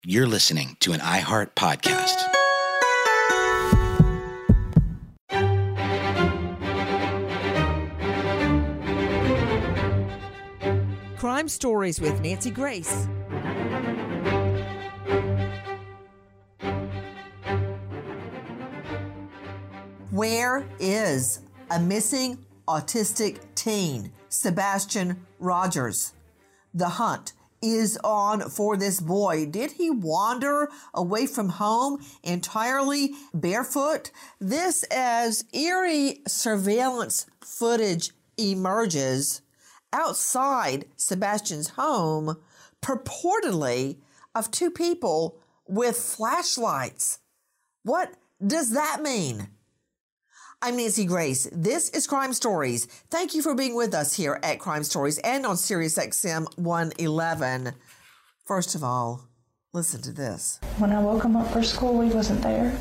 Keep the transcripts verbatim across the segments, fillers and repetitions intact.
You're listening to an iHeart podcast. Crime Stories with Nancy Grace. Where is a missing autistic teen, Sebastian Rogers? The hunt is on for this boy. Did he wander away from home entirely barefoot? This as eerie surveillance footage emerges outside Sebastian's home, purportedly of two people with flashlights. What does that mean? I'm Nancy Grace. This is Crime Stories. Thank you for being with us here at Crime Stories and on Sirius X M one eleven. First of all, listen to this. When I woke him up for school, he wasn't there.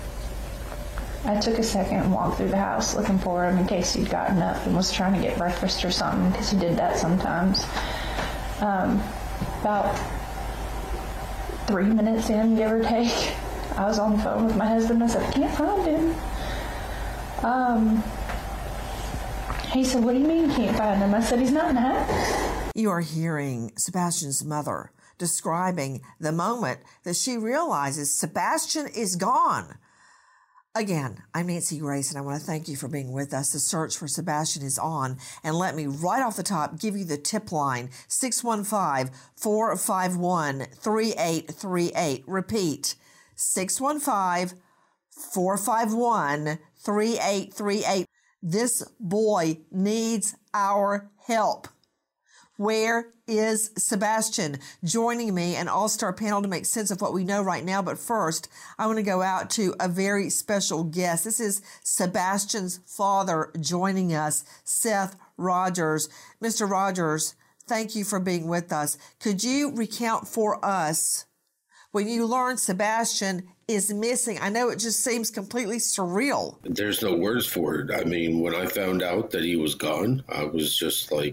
I took a second and walked through the house looking for him in case he'd gotten up and was trying to get breakfast or something, because he did that sometimes. Um, about three minutes in, give or take, I was on the phone with my husband. I said, I can't find him. Um, he said, what do you mean you can't find him? I said, he's not in the house. You are hearing Sebastian's mother describing the moment that she realizes Sebastian is gone. Again, I'm Nancy Grace, and I want to thank you for being with us. The search for Sebastian is on. And let me, right off the top, give you the tip line, six one five, four five one, three eight three eight. Repeat, six one five, four five one, three eight three eight. This boy needs our help. Where is Sebastian? Joining me, an all-star panel to make sense of what we know right now. But first, I want to go out to a very special guest. This is Sebastian's father joining us, Seth Rogers. Mister Rogers, thank you for being with us. Could you recount for us when you learned Sebastian is missing? I know it just seems completely surreal. There's no words for it. I mean, when I found out that he was gone, I was just like,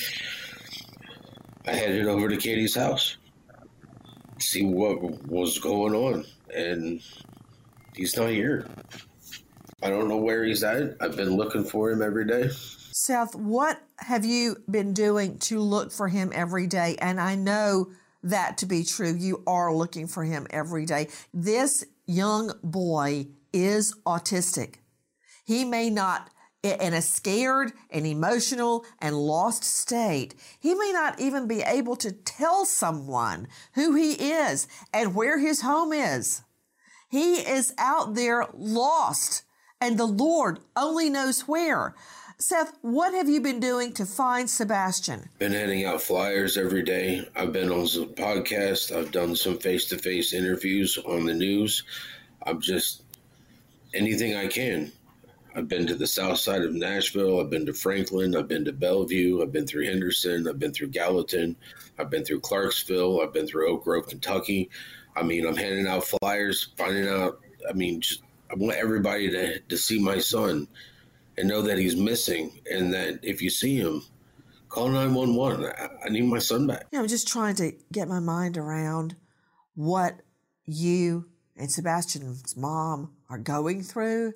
I headed over to Katie's house, see what was going on, and he's not here. I don't know where he's at. I've been looking for him every day. Seth, what have you been doing to look for him every day? And I know that to be true. You are looking for him every day. This young boy is autistic. He may not, in a scared and emotional and lost state, he may not even be able to tell someone who he is and where his home is. He is out there lost, and the Lord only knows where. Seth, what have you been doing to find Sebastian? Been handing out flyers every day. I've been on some podcasts. I've done some face-to-face interviews on the news. I'm just anything I can. I've been to the south side of Nashville. I've been to Franklin. I've been to Bellevue. I've been through Henderson. I've been through Gallatin. I've been through Clarksville. I've been through Oak Grove, Kentucky. I mean, I'm handing out flyers, finding out. I mean, just, I want everybody to, to see my son and know that he's missing, and that if you see him, call nine one one. I, I need my son back. You know, I'm just trying to get my mind around what you and Sebastian's mom are going through,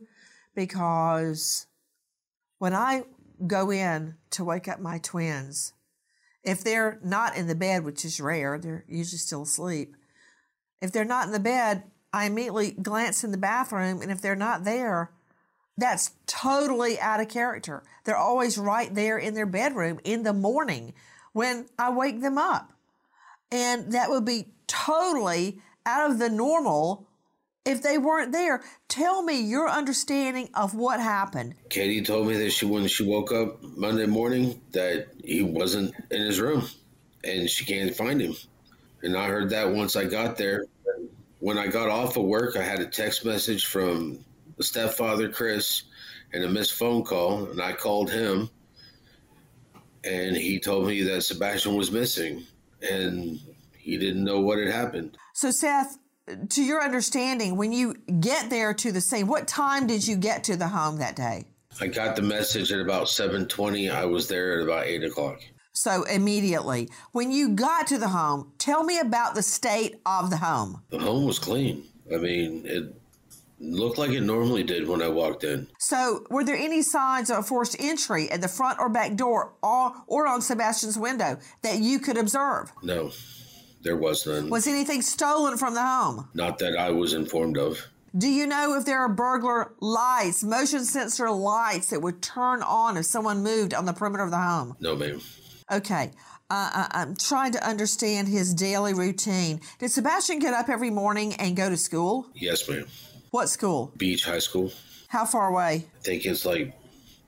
because when I go in to wake up my twins, if they're not in the bed, which is rare, they're usually still asleep. If they're not in the bed, I immediately glance in the bathroom, and if they're not there, that's totally out of character. They're always right there in their bedroom in the morning when I wake them up. And that would be totally out of the normal if they weren't there. Tell me your understanding of what happened. Katie told me that she, when she woke up Monday morning, that he wasn't in his room and she can't find him. And I heard that once I got there. When I got off of work, I had a text message from the stepfather, Chris, and a missed phone call, and I called him, and he told me that Sebastian was missing, and he didn't know what had happened. So, Seth, to your understanding, when you get there to the scene, what time did you get to the home that day? I got the message at about seven twenty. I was there at about eight o'clock. So immediately, when you got to the home, tell me about the state of the home. The home was clean. I mean, it looked like it normally did when I walked in. So were there any signs of forced entry at the front or back door or, or on Sebastian's window that you could observe? No, there was none. Was anything stolen from the home? Not that I was informed of. Do you know if there are burglar lights, motion sensor lights that would turn on if someone moved on the perimeter of the home? No, ma'am. Okay. Uh, I- I'm trying to understand his daily routine. Did Sebastian get up every morning and go to school? Yes, ma'am. What school? Beach High School. How far away? I think it's like zero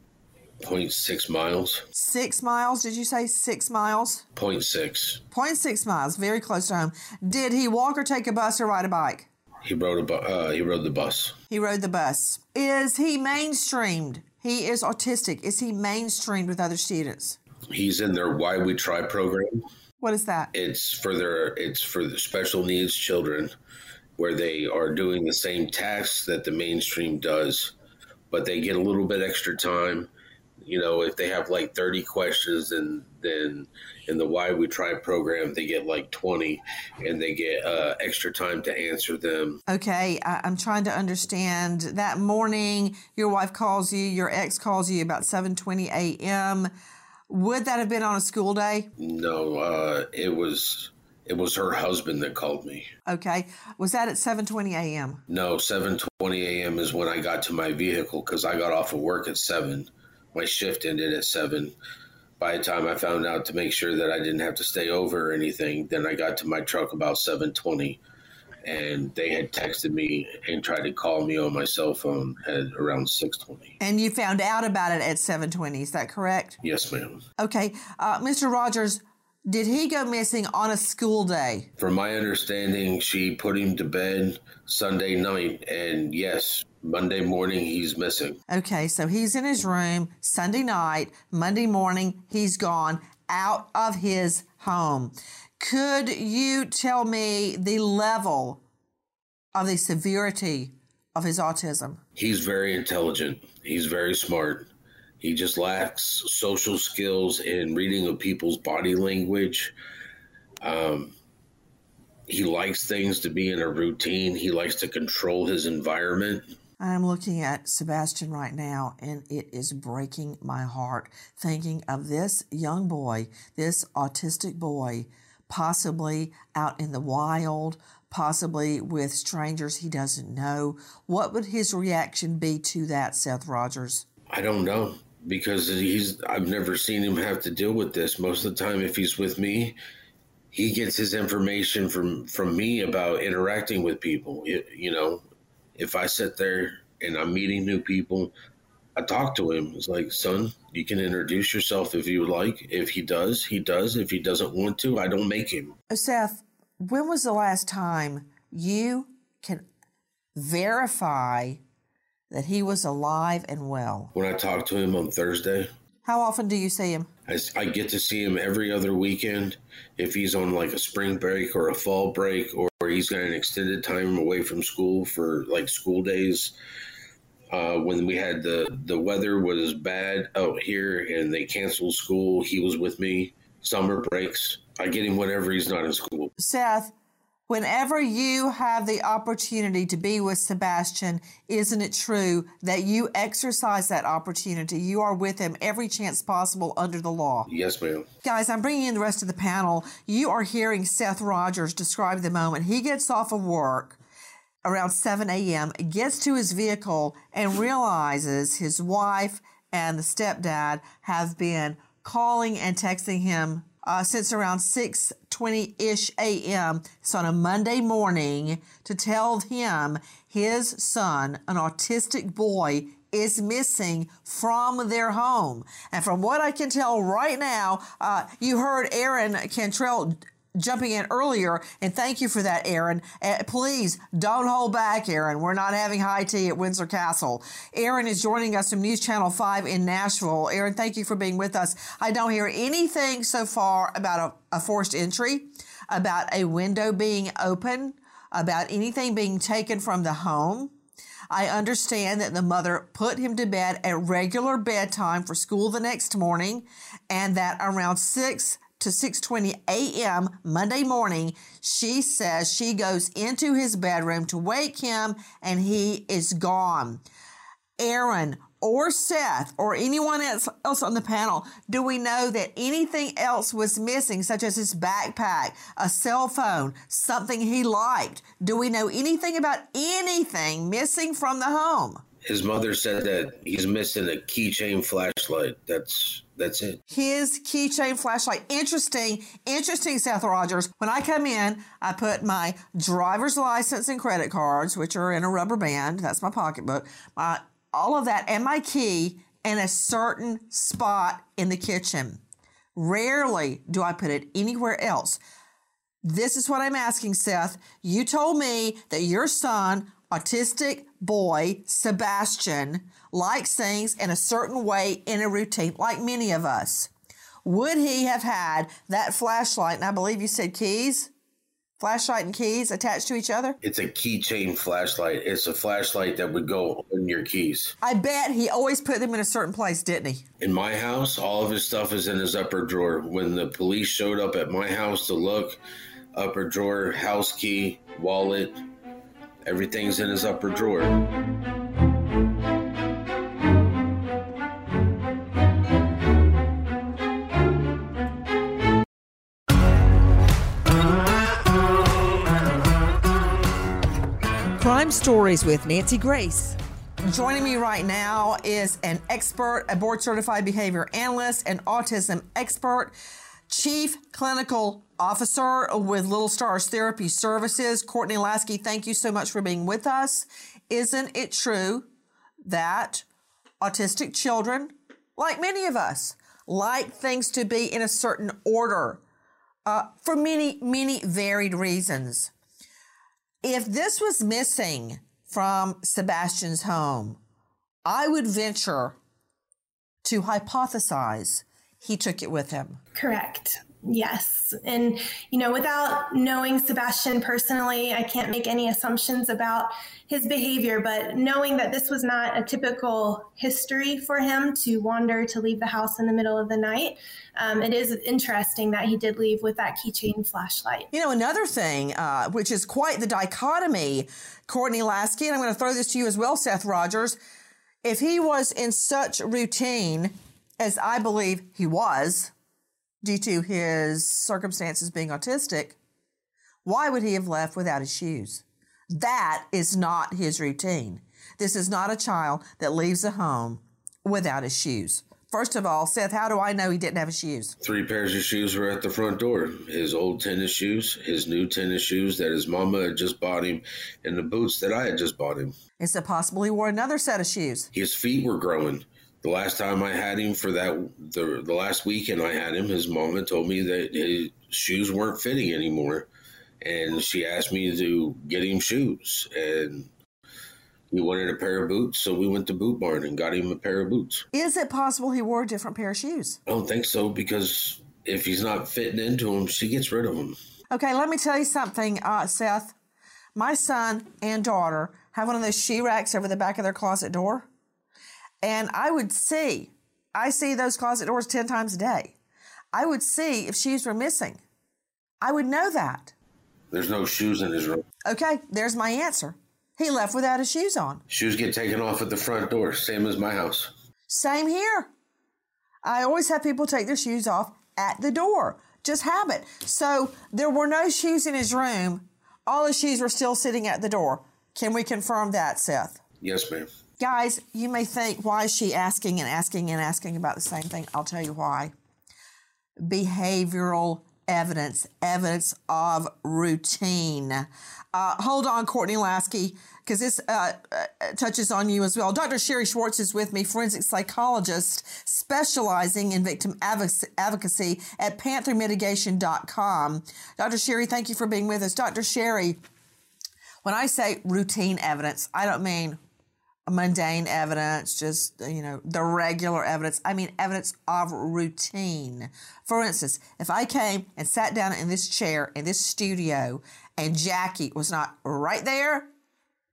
point six miles. Six miles? Did you say six miles? zero point six. zero point six miles, very close to home. Did he walk or take a bus or ride a bike? He rode a bu- uh, he rode the bus. He rode the bus. Is he mainstreamed? He is autistic. Is he mainstreamed with other students? He's in their Why We Try program. What is that? It's for their it's for the special needs children, where they are doing the same tasks that the mainstream does, but they get a little bit extra time. You know, if they have like thirty questions, and then in the Why We Try program, they get like twenty, and they get uh, extra time to answer them. Okay, I, I'm trying to understand. That morning, your wife calls you, your ex calls you about seven twenty a.m. Would that have been on a school day? No, uh, it was it was her husband that called me. Okay. Was that at seven twenty a.m.? No, seven twenty a.m. is when I got to my vehicle, because I got off of work at seven. My shift ended at seven. By the time I found out to make sure that I didn't have to stay over or anything, then I got to my truck about seven twenty, and they had texted me and tried to call me on my cell phone at around six twenty. And you found out about it at seven twenty, is that correct? Yes, ma'am. Okay. Uh, Mister Rogers, did he go missing on a school day? From my understanding, she put him to bed Sunday night, and yes, Monday morning he's missing. Okay, so he's in his room Sunday night. Monday morning, he's gone out of his home. Could you tell me the level of the severity of his autism? He's very intelligent. He's very smart. He just lacks social skills and reading of people's body language. Um, he likes things to be in a routine. He likes to control his environment. I'm looking at Sebastian right now, and it is breaking my heart thinking of this young boy, this autistic boy, possibly out in the wild, possibly with strangers he doesn't know. What would his reaction be to that, Seth Rogers? I don't know, because he's I've never seen him have to deal with this. Most of the time, if he's with me, he gets his information from, from me about interacting with people. It, you know, if I sit there and I'm meeting new people, I talk to him. It's like, son, you can introduce yourself if you would like. If he does, he does. If he doesn't want to, I don't make him. Seth, when was the last time you can verify that he was alive and well? When I talk to him on Thursday. How often do you see him? I, I get to see him every other weekend. If he's on like a spring break or a fall break, or, or he's got an extended time away from school for like school days. Uh, when we had the, the weather was bad out here and they canceled school, he was with me. Summer breaks, I get him whenever he's not in school. Seth, whenever you have the opportunity to be with Sebastian, isn't it true that you exercise that opportunity? You are with him every chance possible under the law. Yes, ma'am. Guys, I'm bringing in the rest of the panel. You are hearing Seth Rogers describe the moment he gets off of work around seven a.m., gets to his vehicle and realizes his wife and the stepdad have been calling and texting him uh, since around six twenty-ish a.m. It's on a Monday morning to tell him his son, an autistic boy, is missing from their home. And from what I can tell right now, uh, you heard Aaron Cantrell jumping in earlier, and thank you for that, Aaron. Uh, please don't hold back, Aaron. We're not having high tea at Windsor Castle. Aaron is joining us from News Channel five in Nashville. Aaron, thank you for being with us. I don't hear anything so far about a, a forced entry, about a window being open, about anything being taken from the home. I understand that the mother put him to bed at regular bedtime for school the next morning, and that around six to six twenty a.m. Monday morning, she says she goes into his bedroom to wake him, and he is gone. Aaron or Seth or anyone else, else on the panel, do we know that anything else was missing, such as his backpack, a cell phone, something he liked? Do we know anything about anything missing from the home? His mother said that he's missing a keychain flashlight. That's that's it. His keychain flashlight. Interesting, interesting, Seth Rogers. When I come in, I put my driver's license and credit cards, which are in a rubber band. That's my pocketbook. My all of that and my key in a certain spot in the kitchen. Rarely do I put it anywhere else. This is what I'm asking, Seth. You told me that your son, autistic boy, Sebastian, likes things in a certain way in a routine, like many of us. Would he have had that flashlight, and I believe you said keys? Flashlight and keys attached to each other? It's a keychain flashlight. It's a flashlight that would go on your keys. I bet he always put them in a certain place, didn't he? In my house, all of his stuff is in his upper drawer. When the police showed up at my house to look, upper drawer, house key, wallet, everything's in his upper drawer. Crime Stories with Nancy Grace. Joining me right now is an expert, a board-certified behavior analyst, an autism expert, chief clinical officer with Little Stars Therapy Services, Courtney Lasky. Thank you so much for being with us. Isn't it true that autistic children, like many of us, like things to be in a certain order uh, for many, many varied reasons? If this was missing from Sebastian's home, I would venture to hypothesize he took it with him. Correct. Yes. And, you know, without knowing Sebastian personally, I can't make any assumptions about his behavior, but knowing that this was not a typical history for him to wander, to leave the house in the middle of the night, um, it is interesting that he did leave with that keychain flashlight. You know, another thing, uh, which is quite the dichotomy, Courtney Lasky, and I'm going to throw this to you as well, Seth Rogers, if he was in such routine, as I believe he was, due to his circumstances being autistic, why would he have left without his shoes? That is not his routine. This is not a child that leaves a home without his shoes. First of all, Seth, how do I know he didn't have his shoes? Three pairs of shoes were at the front door. His old tennis shoes, his new tennis shoes that his mama had just bought him, and the boots that I had just bought him. Is it possible he wore another set of shoes? His feet were growing. The last time I had him for that, the, the last weekend I had him, his mama told me that his shoes weren't fitting anymore. And she asked me to get him shoes. And he wanted a pair of boots, so we went to Boot Barn and got him a pair of boots. Is it possible he wore a different pair of shoes? I don't think so, because if he's not fitting into them, she gets rid of them. Okay, let me tell you something, uh, Seth. My son and daughter have one of those shoe racks over the back of their closet door. And I would see, I see those closet doors ten times a day. I would see if shoes were missing. I would know that. There's no shoes in his room. Okay, there's my answer. He left without his shoes on. Shoes get taken off at the front door, same as my house. Same here. I always have people take their shoes off at the door. Just habit. So there were no shoes in his room. All his shoes were still sitting at the door. Can we confirm that, Seth? Yes, ma'am. Guys, you may think, why is she asking and asking and asking about the same thing? I'll tell you why. Behavioral evidence, evidence of routine. Uh, hold on, Courtney Lasky, because this uh, uh, touches on you as well. Doctor Sherry Schwartz is with me, forensic psychologist specializing in victim advocacy at panther mitigation dot com. Doctor Sherry, thank you for being with us. Doctor Sherry, when I say routine evidence, I don't mean mundane evidence, just, you know, the regular evidence. I mean evidence of routine. For instance, if I came and sat down in this chair in this studio and Jackie was not right there,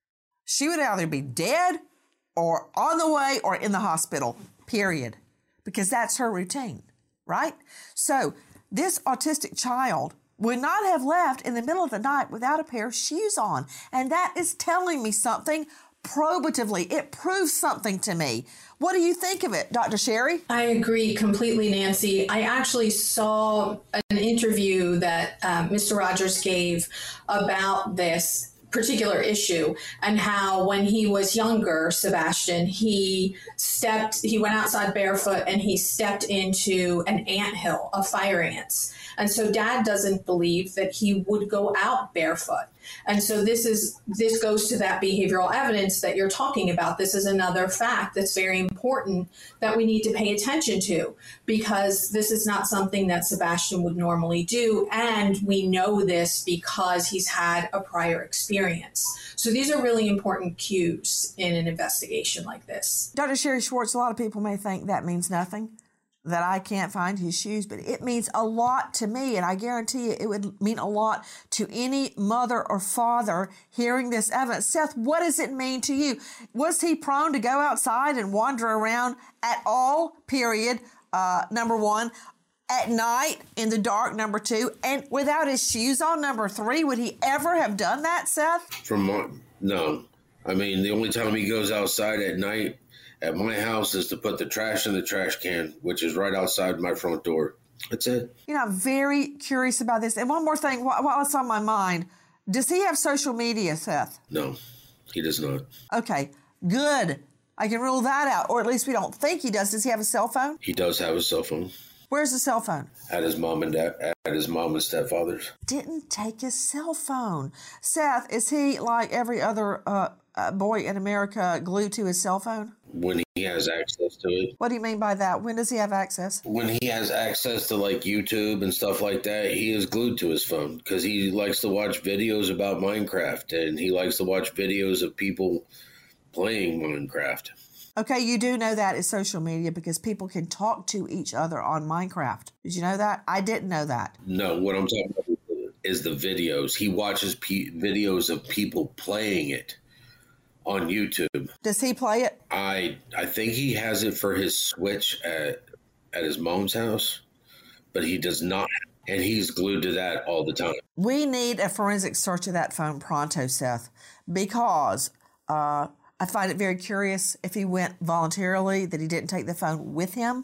she would either be dead or on the way or in the hospital, period, because that's her routine, right? So this autistic child would not have left in the middle of the night without a pair of shoes on. And that is telling me something probatively. It proves something to me. What do you think of it, Doctor Sherry? I agree completely, Nancy. I actually saw an interview that um, Mister Rogers gave about this particular issue and how when he was younger, Sebastian, he stepped, he went outside barefoot and he stepped into an anthill of fire ants. And so dad doesn't believe that he would go out barefoot. And so this is this goes to that behavioral evidence that you're talking about. This is another fact that's very important that we need to pay attention to, because this is not something that Sebastian would normally do. And we know this because he's had a prior experience. So these are really important cues in an investigation like this. Doctor Sherry Schwartz, a lot of people may think that means nothing, that I can't find his shoes, but it means a lot to me, and I guarantee you it would mean a lot to any mother or father hearing this evidence. Seth, what does it mean to you? Was he prone to go outside and wander around at all, period, uh, number one, at night in the dark, number two, and without his shoes on, number three? Would he ever have done that, Seth? From my, no. I mean, the only time he goes outside at night at my house is to put the trash in the trash can, which is right outside my front door. That's it. You know, I'm very curious about this. And one more thing, while it's on my mind, does he have social media, Seth? No, he does not. Okay, good. I can rule that out, or at least we don't think he does. Does he have a cell phone? He does have a cell phone. Where's the cell phone? At his mom and dad, at his mom and stepfather's. Didn't take his cell phone. Seth, is he like every other uh, uh, boy in America glued to his cell phone? When he has access to it. What do you mean by that? When does he have access? When he has access to like YouTube and stuff like that, he is glued to his phone because he likes to watch videos about Minecraft and he likes to watch videos of people playing Minecraft. Okay, you do know that is social media because people can talk to each other on Minecraft. Did you know that? I didn't know that. No, what I'm talking about is the videos. He watches p- videos of people playing it on YouTube. Does he play it? I I think he has it for his Switch at at his mom's house, but he does not, and he's glued to that all the time. We need a forensic search of that phone pronto, Seth, because uh, I find it very curious if he went voluntarily that he didn't take the phone with him.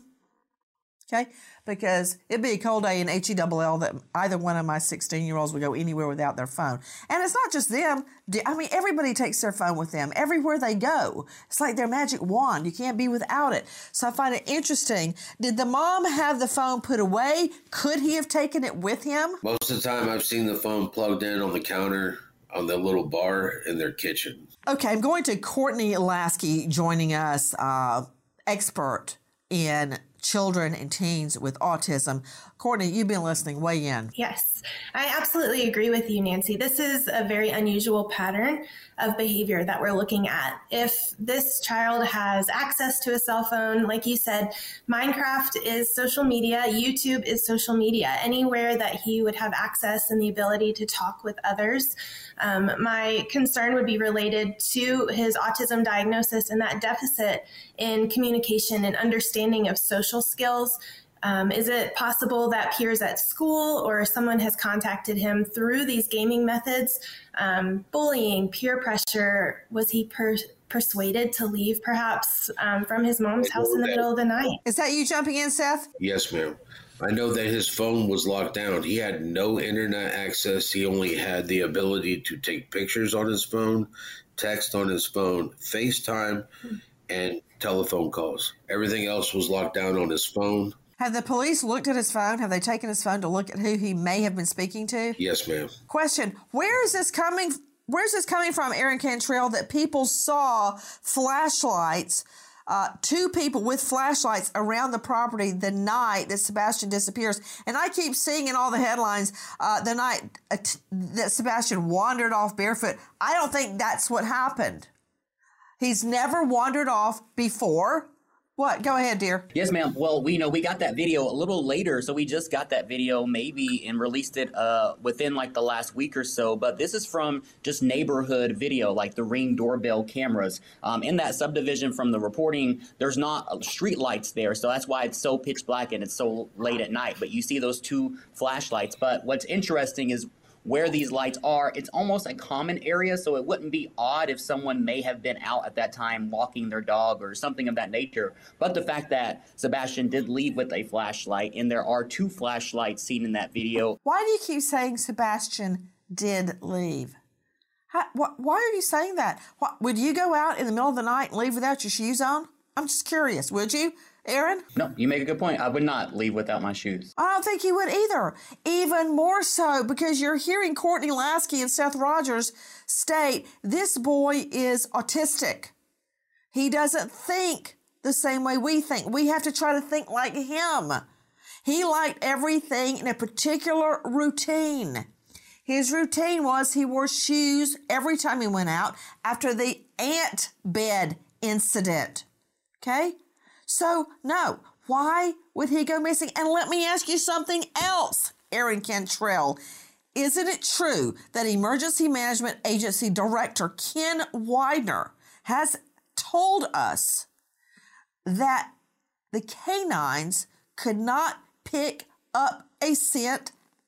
Okay, because it'd be a cold day in H E L L that either one of my sixteen-year-olds would go anywhere without their phone. And it's not just them. I mean, everybody takes their phone with them everywhere they go. It's like their magic wand. You can't be without it. So I find it interesting. Did the mom have the phone put away? Could he have taken it with him? Most of the time I've seen the phone plugged in on the counter on the little bar in their kitchen. Okay, I'm going to Courtney Lasky joining us, uh, expert in children and teens with autism. Courtney, you've been listening. Weigh in. Yes, I absolutely agree with you, Nancy. This is a very unusual pattern of behavior that we're looking at. If this child has access to a cell phone, like you said, Minecraft is social media, YouTube is social media, anywhere that he would have access and the ability to talk with others. Um, my concern would be related to his autism diagnosis and that deficit in communication and understanding of social skills. Um, is it possible that peers at school or someone has contacted him through these gaming methods? Um, bullying, peer pressure, was he per- persuaded to leave perhaps um, from his mom's house in the middle of the night? Is that you jumping in, Seth? Yes, ma'am. I know that his phone was locked down. He had no internet access. He only had the ability to take pictures on his phone, text on his phone, FaceTime, hmm. and telephone calls. Everything else was locked down on his phone. Have the police looked at his phone? Have they taken his phone to look at who he may have been speaking to? Yes, ma'am. Question, where is this coming Where's this coming from, Aaron Cantrell, that people saw flashlights, uh, two people with flashlights around the property the night that Sebastian disappears? And I keep seeing in all the headlines uh, the night uh, t- that Sebastian wandered off barefoot. I don't think that's what happened. He's never wandered off before. What? Go ahead, dear. Yes, ma'am. Well, we you know we got that video a little later, so we just got that video maybe and released it uh, within like the last week or so. But this is from just neighborhood video, like the Ring doorbell cameras. Um, in that subdivision from the reporting, there's not street lights there, so that's why it's so pitch black and it's so late at night. But you see those two flashlights. But what's interesting is where these lights are, it's almost a common area, so it wouldn't be odd if someone may have been out at that time walking their dog or something of that nature. But the fact that Sebastian did leave with a flashlight, and there are two flashlights seen in that video. Why do you keep saying Sebastian did leave? How, wh- why are you saying that? What, would you go out in the middle of the night and leave without your shoes on? I'm just curious. Would you, Aaron? No, you make a good point. I would not leave without my shoes. I don't think you would either. Even more so because you're hearing Courtney Lasky and Seth Rogers state this boy is autistic. He doesn't think the same way we think. We have to try to think like him. He liked everything in a particular routine. His routine was he wore shoes every time he went out after the ant bed incident. Okay? So, no. Why would he go missing? And let me ask you something else, Aaron Cantrell. Isn't it true that Emergency Management Agency Director Ken Widener has told us that the canines could not pick up a scent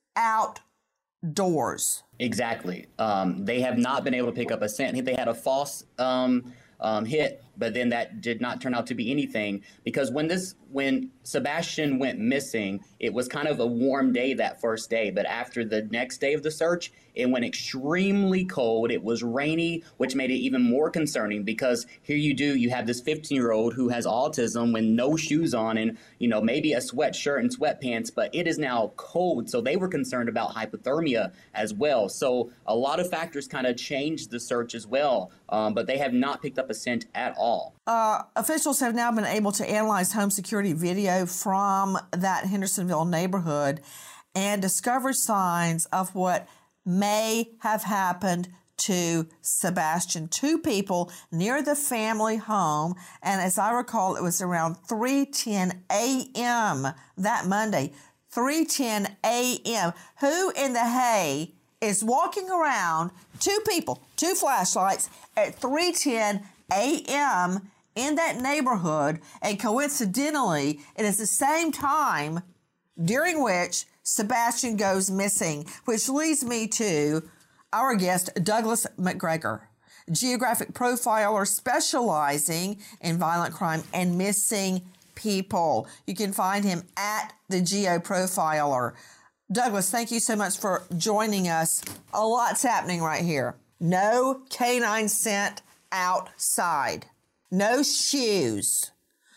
outdoors? Exactly. Um, they have not been able to pick up a scent. They had a false um, um, hit, but then that did not turn out to be anything, because when this when Sebastian went missing, it was kind of a warm day that first day, but after the next day of the search, it went extremely cold. It was rainy, which made it even more concerning, because here you do, you have this fifteen-year-old who has autism with no shoes on and, you know, maybe a sweatshirt and sweatpants, but it is now cold, so they were concerned about hypothermia as well. So a lot of factors kind of changed the search as well, um, but they have not picked up a scent at all. Uh, officials have now been able to analyze home security video from that Hendersonville neighborhood and discover signs of what may have happened to Sebastian. Two people near the family home, and as I recall, it was around three ten a.m. that Monday. three ten a.m. Who in the hay is walking around, two people, two flashlights at three ten a.m. in that neighborhood, and coincidentally, it is the same time during which Sebastian goes missing, which leads me to our guest, Douglas McGregor, geographic profiler specializing in violent crime and missing people. You can find him at the Geo Profiler. Douglas, thank you so much for joining us. A lot's happening right here. No canine scent outside. No shoes.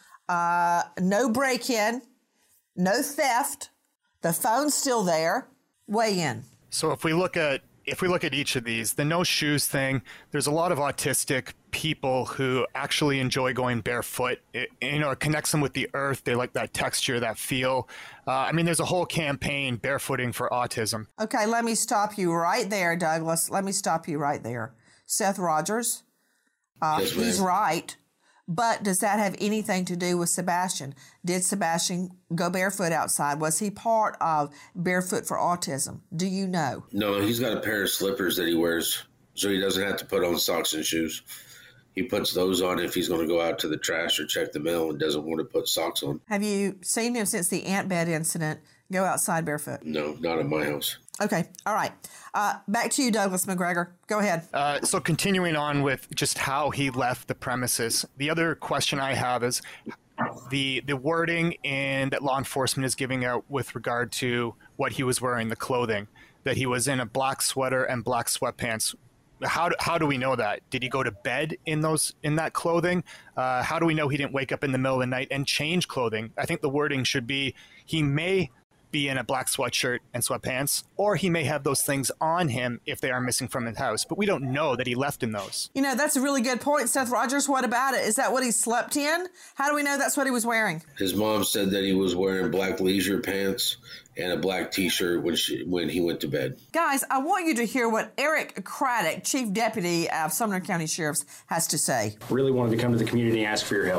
Uh, no break-in. No theft. The phone's still there. Weigh in. So if we look at if we look at each of these, the no shoes thing, there's a lot of autistic people who actually enjoy going barefoot. It, you know, it connects them with the earth. They like that texture, that feel. Uh, I mean, there's a whole campaign, Barefooting for Autism. Okay, let me stop you right there, Douglas. Let me stop you right there. Seth Rogers, uh, yes, he's right. But does that have anything to do with Sebastian? Did Sebastian go barefoot outside? Was he part of Barefoot for Autism? Do you know? No, he's got a pair of slippers that he wears, so he doesn't have to put on socks and shoes. He puts those on if he's going to go out to the trash or check the mail and doesn't want to put socks on. Have you seen him since the ant bed incident go outside barefoot? No, not at my house. Okay, all right. Uh, back to you, Douglas McGregor. Go ahead. Uh, so continuing on with just how he left the premises, the other question I have is the the wording in that law enforcement is giving out with regard to what he was wearing, the clothing, that he was in a black sweater and black sweatpants. How do, how do we know that? Did he go to bed in those in that clothing? Uh, how do we know he didn't wake up in the middle of the night and change clothing? I think the wording should be he may be in a black sweatshirt and sweatpants, or he may have those things on him if they are missing from his house, but we don't know that he left in those. You know, that's a really good point, Seth Rogers. What about it? Is that what he slept in? How do we know that's what he was wearing? His mom said that he was wearing black leisure pants and a black T-shirt when she when he went to bed. Guys, I want you to hear what Eric Craddock, Chief Deputy of Sumner County Sheriff's, has to say. Really wanted to come to the community and ask for your help.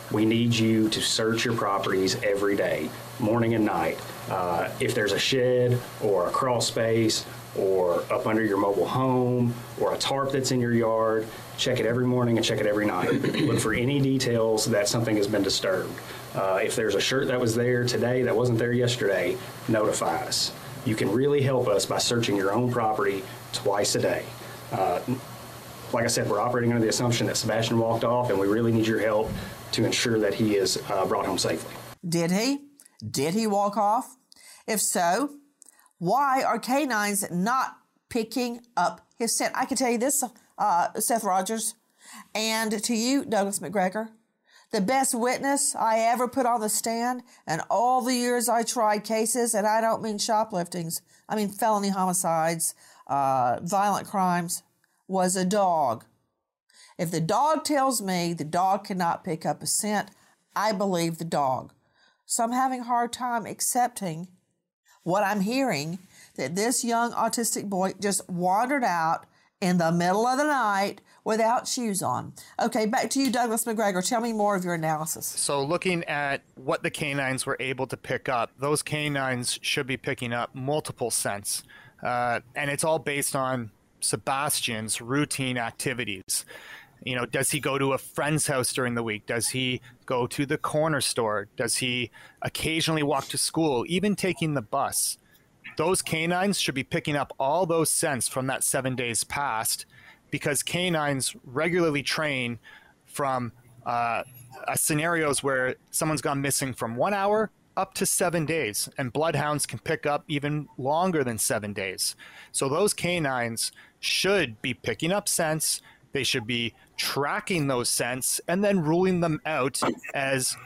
we need you to search your properties every day, morning and night. Uh, if there's a shed or a crawl space or up under your mobile home or a tarp that's in your yard, check it every morning and check it every night. Look for any details that something has been disturbed. Uh, if there's a shirt that was there today that wasn't there yesterday, notify us. You can really help us by searching your own property twice a day. Uh, like I said, we're operating under the assumption that Sebastian walked off, and we really need your help to ensure that he is uh, brought home safely. Did he? Did he walk off? If so, why are canines not picking up his scent? I can tell you this, uh, Seth Rogers, and to you, Douglas McGregor, the best witness I ever put on the stand and all the years I tried cases, and I don't mean shopliftings, I mean felony homicides, uh, violent crimes, was a dog. If the dog tells me the dog cannot pick up a scent, I believe the dog. So I'm having a hard time accepting what I'm hearing, that this young autistic boy just wandered out in the middle of the night without shoes on. Okay, back to you, Douglas McGregor. Tell me more of your analysis. So looking at what the canines were able to pick up, those canines should be picking up multiple scents. Uh, and it's all based on Sebastian's routine activities. You know, does he go to a friend's house during the week? Does he go to the corner store? Does he occasionally walk to school, even taking the bus? Those canines should be picking up all those scents from that seven days past, because canines regularly train from uh, uh, scenarios where someone's gone missing from one hour up to seven days, and bloodhounds can pick up even longer than seven days. So those canines should be picking up scents. They should be tracking those scents and then ruling them out as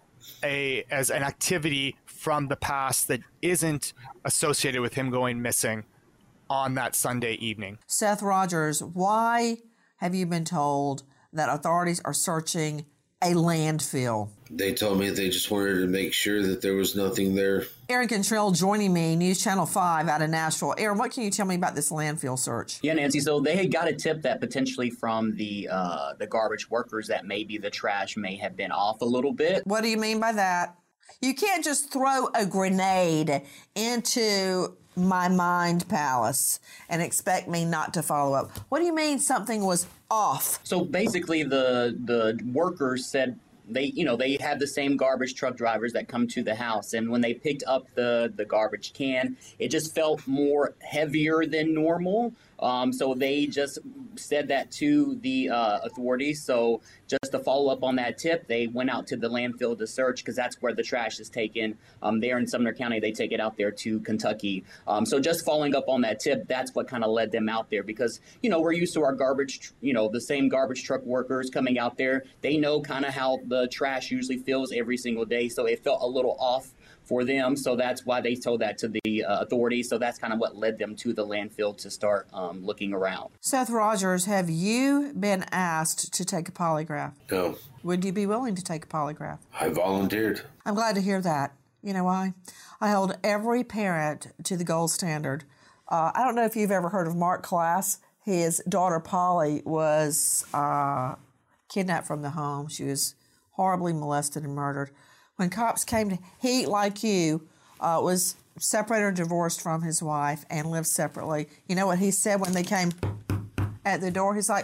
a as an activity from the past that isn't associated with him going missing on that Sunday evening. Seth Rogers, why have you been told that authorities are searching a landfill? They told me they just wanted to make sure that there was nothing there. Aaron Cantrell joining me, News Channel five out of Nashville. Aaron, what can you tell me about this landfill search? Yeah, Nancy, so they had got a tip that potentially from the uh, the garbage workers that maybe the trash may have been off a little bit. What do you mean by that? You can't just throw a grenade into my mind palace and expect me not to follow up. What do you mean something was off? So basically the the workers said they, you know, they have the same garbage truck drivers that come to the house. And when they picked up the, the garbage can, it just felt more heavier than normal. Um, so they just said that to the uh, authorities. So just to follow up on that tip, they went out to the landfill to search, because that's where the trash is taken. Um, there in Sumner County, they take it out there to Kentucky. Um, so just following up on that tip, that's what kind of led them out there, because, you know, we're used to our garbage, you know, the same garbage truck workers coming out there. They know kind of how the trash usually feels every single day. So it felt a little off for them. So that's why they told that to the uh, authorities. So that's kind of what led them to the landfill to start um, looking around. Seth Rogers, have you been asked to take a polygraph? No. Would you be willing to take a polygraph? I volunteered. I'm glad to hear that. You know why? I hold every parent to the gold standard. Uh, I don't know if you've ever heard of Mark Class. His daughter Polly was uh, kidnapped from the home. She was horribly molested and murdered. When cops came to, he, like you, uh, was separated or divorced from his wife and lived separately. You know what he said when they came at the door? He's like,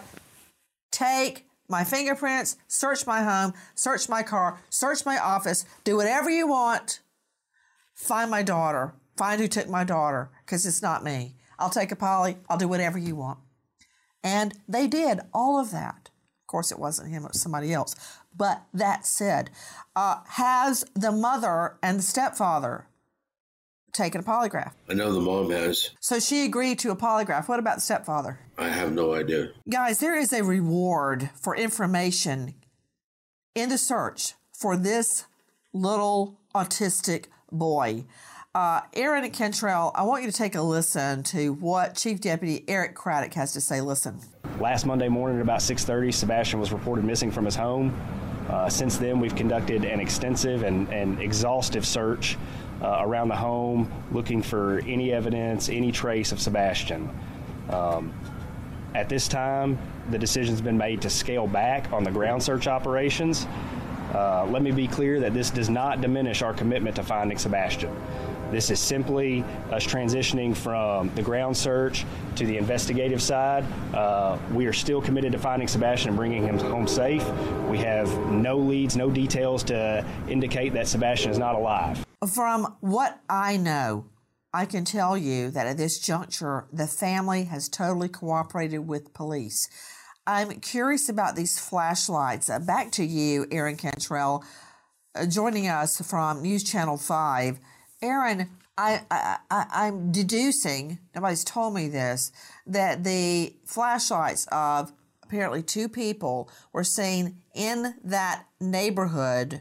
take my fingerprints, search my home, search my car, search my office, do whatever you want. Find my daughter. Find who took my daughter, because it's not me. I'll take a poly. I'll do whatever you want. And they did all of that. Of course, it wasn't him, it was somebody else. But that said, uh, has the mother and the stepfather taken a polygraph? I know the mom has. So she agreed to a polygraph. What about the stepfather? I have no idea. Guys, there is a reward for information in the search for this little autistic boy. Uh, Aaron Cantrell, I want you to take a listen to what Chief Deputy Eric Craddock has to say. Listen. Last Monday morning at about six thirty, Sebastian was reported missing from his home. Uh, since then, we've conducted an extensive and, and exhaustive search uh, around the home, looking for any evidence, any trace of Sebastian. Um, at this time, the decision's been made to scale back on the ground search operations. Uh, let me be clear that this does not diminish our commitment to finding Sebastian. This is simply us transitioning from the ground search to the investigative side. Uh, we are still committed to finding Sebastian and bringing him home safe. We have no leads, no details to indicate that Sebastian is not alive. From what I know, I can tell you that at this juncture, the family has totally cooperated with police. I'm curious about these flashlights. Uh, back to you, Aaron Cantrell, uh, joining us from News Channel five. Aaron, I, I, I, I'm deducing, nobody's told me this, that the flashlights of apparently two people were seen in that neighborhood.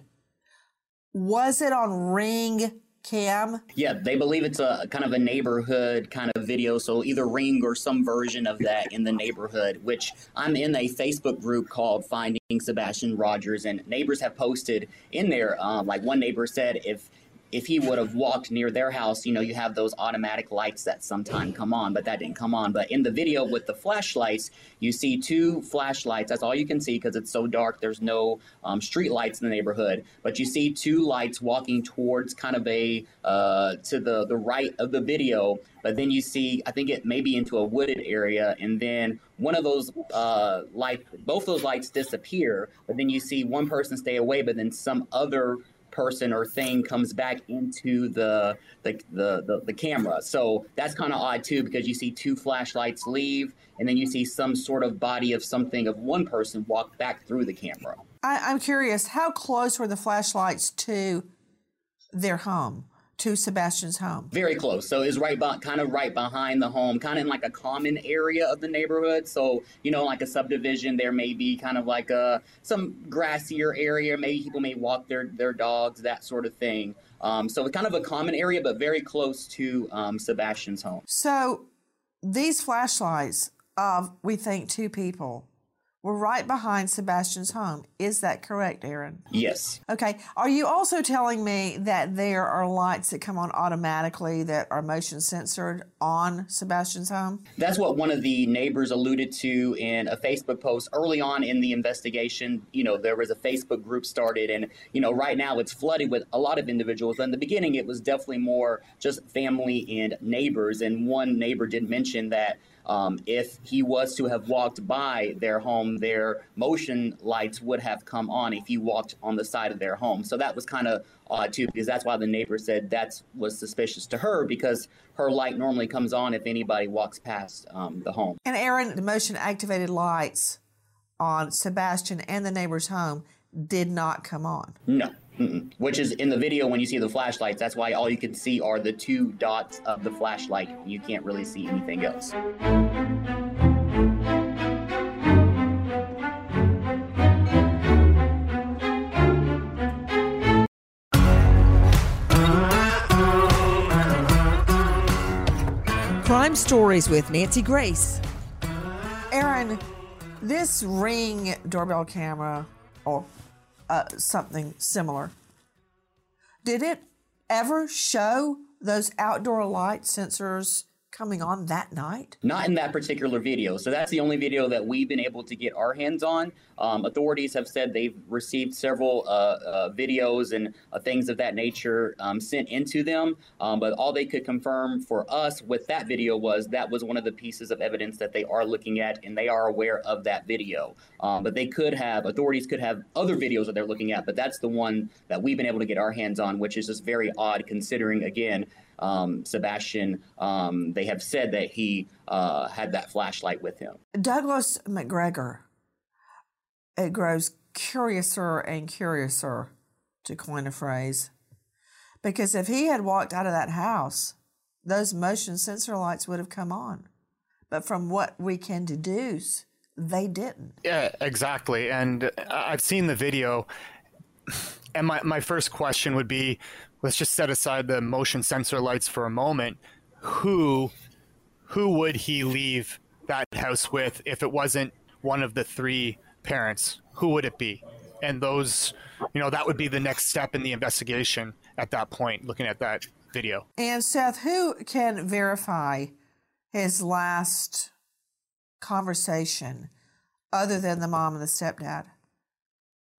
Was it on Ring Cam? Yeah, they believe it's a kind of a neighborhood kind of video, so either Ring or some version of that in the neighborhood, which I'm in a Facebook group called Finding Sebastian Rogers, and neighbors have posted in there, um, like one neighbor said, if if he would have walked near their house, you know, you have those automatic lights that sometimes come on, but that didn't come on. But in the video with the flashlights, you see two flashlights. That's all you can see because it's so dark. There's no um, street lights in the neighborhood. But you see two lights walking towards kind of a, uh, to the, the right of the video. But then you see, I think it may be into a wooded area. And then one of those uh, lights, both those lights disappear. But then you see one person stay away, but then some other person or thing comes back into the the the, the, the camera. So that's kind of odd too, because you see two flashlights leave and then you see some sort of body of something of one person walk back through the camera. I, I'm curious, how close were the flashlights to their home, to Sebastian's home? Very close. So it's right by, kind of right behind the home, kind of in like a common area of the neighborhood. So, you know, like a subdivision, there may be kind of like a some grassier area. Maybe people may walk their, their dogs, that sort of thing. Um, so it's kind of a common area, but very close to um, Sebastian's home. So these flashlights of, we think, two people were right behind Sebastian's home. Is that correct, Aaron? Yes. Okay. Are you also telling me that there are lights that come on automatically that are motion censored on Sebastian's home? That's what one of the neighbors alluded to in a Facebook post early on in the investigation. You know, there was a Facebook group started and, you know, right now it's flooded with a lot of individuals. In the beginning, it was definitely more just family and neighbors. And one neighbor did mention that Um, if he was to have walked by their home, their motion lights would have come on if he walked on the side of their home. So that was kind of odd too, because that's why the neighbor said that was suspicious to her, because her light normally comes on if anybody walks past um, the home. And Aaron, the motion activated lights on Sebastian and the neighbor's home did not come on. No. Mm-mm. Which is in the video when you see the flashlights, that's why all you can see are the two dots of the flashlight. You can't really see anything else. Crime Stories with Nancy Grace. Aaron, this Ring doorbell camera, or Uh, something similar. Did it ever show those outdoor light sensors coming on that night? Not in that particular video. So that's the only video that we've been able to get our hands on. Um, authorities have said they've received several uh, uh, videos and uh, things of that nature um, sent into them. Um, but all they could confirm for us with that video was that was one of the pieces of evidence that they are looking at, and they are aware of that video. Um, but they could have, authorities could have other videos that they're looking at, but that's the one that we've been able to get our hands on, which is just very odd considering, again, Um, Sebastian, um, they have said that he uh, had that flashlight with him. Douglas McGregor, it grows curiouser and curiouser, to coin a phrase, because if he had walked out of that house, those motion sensor lights would have come on. But from what we can deduce, they didn't. Yeah, exactly. And I've seen the video. And my, my first question would be, let's just set aside the motion sensor lights for a moment. Who who would he leave that house with if it wasn't one of the three parents? Who would it be? And those, you know, that would be the next step in the investigation at that point, looking at that video. And Seth, who can verify his last conversation other than the mom and the stepdad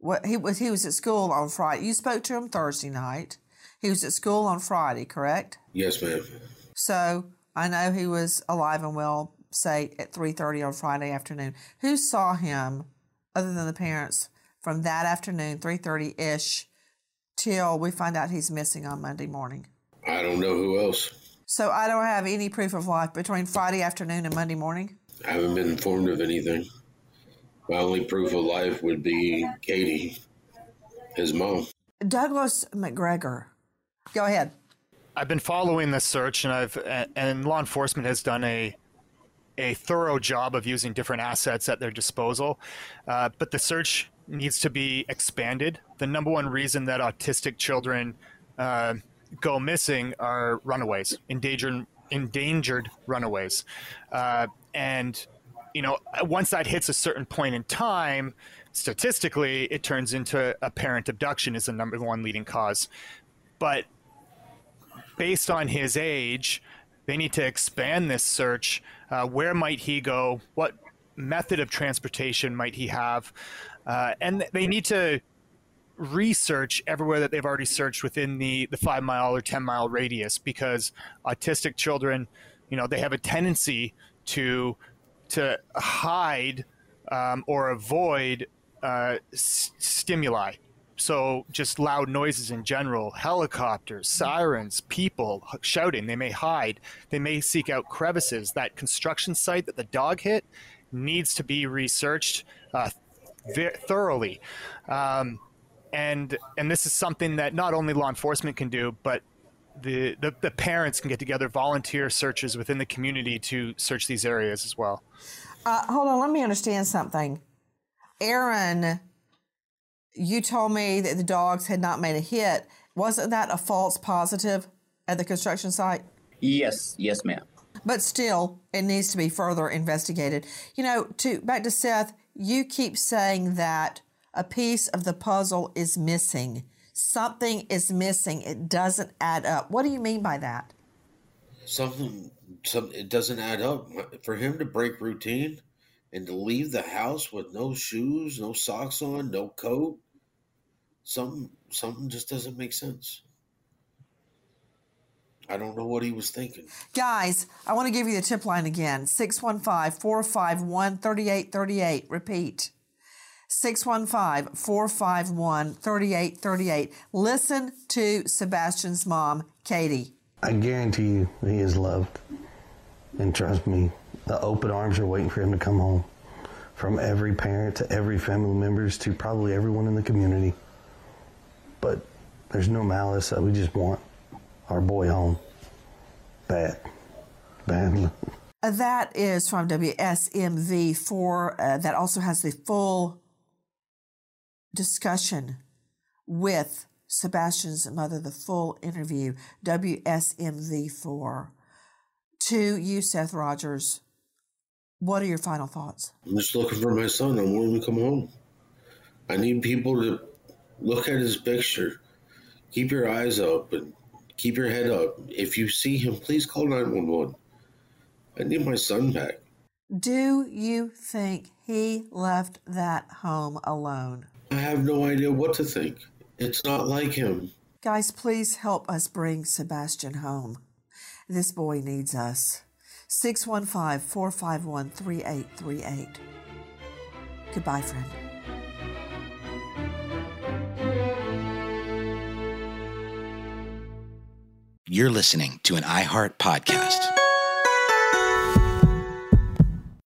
what he was he was at school on Friday. You spoke to him Thursday night. He was at school on Friday, correct? Yes, ma'am. So I know he was alive and well, say, at three thirty on Friday afternoon. Who saw him, other than the parents, from that afternoon, three thirty-ish, till we find out he's missing on Monday morning? I don't know who else. So I don't have any proof of life between Friday afternoon and Monday morning? I haven't been informed of anything. My only proof of life would be Katie, his mom. Douglas McGregor. Go ahead. I've been following this search, and I've and law enforcement has done a a thorough job of using different assets at their disposal. Uh, but the search needs to be expanded. The number one reason that autistic children uh, go missing are runaways, endangered endangered runaways, uh, and you know, once that hits a certain point in time, statistically, it turns into a parent abduction is the number one leading cause. But based on his age, they need to expand this search. Uh, where might he go? What method of transportation might he have? Uh, and they need to research everywhere that they've already searched within the, the five mile or ten mile radius, because autistic children, you know, they have a tendency to to hide um, or avoid uh, s- stimuli. So just loud noises in general, helicopters, sirens, people shouting, they may hide, they may seek out crevices. That construction site that the dog hit needs to be researched uh, very thoroughly. Um, and and this is something that not only law enforcement can do, but the, the, the parents can get together, volunteer searches within the community to search these areas as well. Uh, hold on, let me understand something. Aaron, you told me that the dogs had not made a hit. Wasn't that a false positive at the construction site? Yes, yes, ma'am. But still, it needs to be further investigated. You know, to back to Seth, you keep saying that a piece of the puzzle is missing. Something is missing. It doesn't add up. What do you mean by that? Something, some, it doesn't add up. For him to break routine and to leave the house with no shoes, no socks on, no coat, something, something just doesn't make sense. I don't know what he was thinking. Guys, I want to give you the tip line again. six one five, four five one, three eight three eight. Repeat. six one five, four five one, three eight three eight. Listen to Sebastian's mom, Katie. I guarantee you he is loved. And trust me, the open arms are waiting for him to come home. From every parent to every family members to probably everyone in the community. But there's no malice. We just want our boy home. Bad. Badly. Uh, that is from W S M V four. Uh, that also has the full discussion with Sebastian's mother, the full interview, W S M V four. To you, Seth Rogers, what are your final thoughts? I'm just looking for my son. I want him to come home. I need people to look at his picture. Keep your eyes up and keep your head up. If you see him, please call nine one one. I need my son back. Do you think he left that home alone? I have no idea what to think. It's not like him. Guys, please help us bring Sebastian home. This boy needs us. six one five, four five one, three eight three eight. Goodbye, friend. You're listening to an iHeart podcast.